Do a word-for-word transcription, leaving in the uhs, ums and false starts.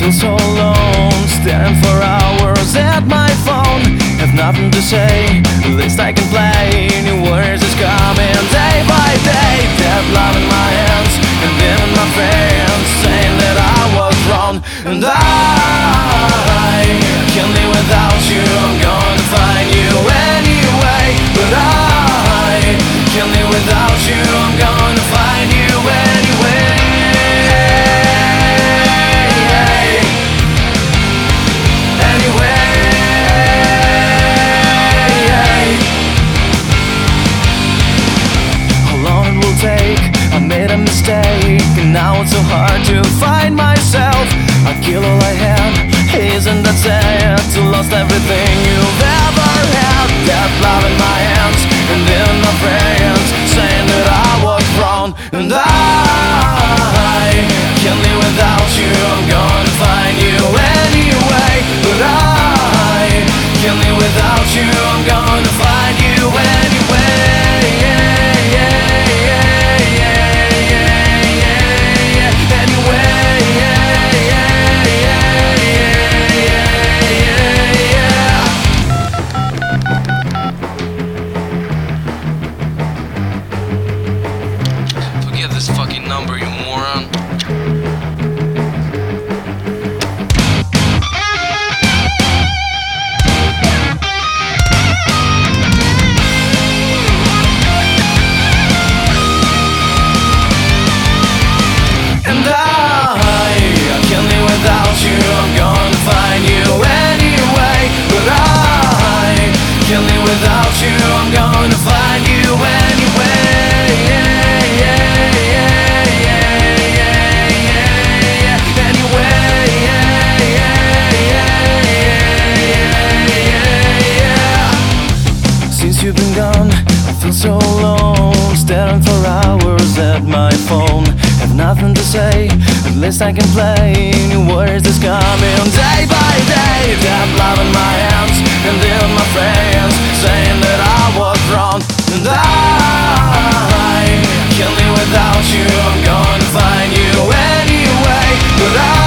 feel so alone, staring for hours at my phone. Have nothing to say, at least I can play. New words is coming day by day. That love in my hands and then in my friends, saying that I was wrong. And I can't live without you, I'm gonna find you anyway. But I can't live without you, I'm gonna find you anyway. I made a mistake, and now it's so hard to find myself. I kill all I have, isn't that sad? To lost everything you've ever had. That love in my hands, and then my friends, saying that I was wrong. And I can't live without you, I'm gonna find you anyway. But I can't live without you, I'm gonna find you anyway. This fucking number, you moron. And I, I can't live without you, I'm gonna find you anyway. But I can't live without you, I'm gonna find you anyway. Since you've been gone, I feel so alone, staring for hours at my phone. Have nothing to say, at least I can play. New words is coming day by day. That love in my hands, and then my friends, saying that I was wrong. And I can't live without you, I'm gonna find you anyway. But I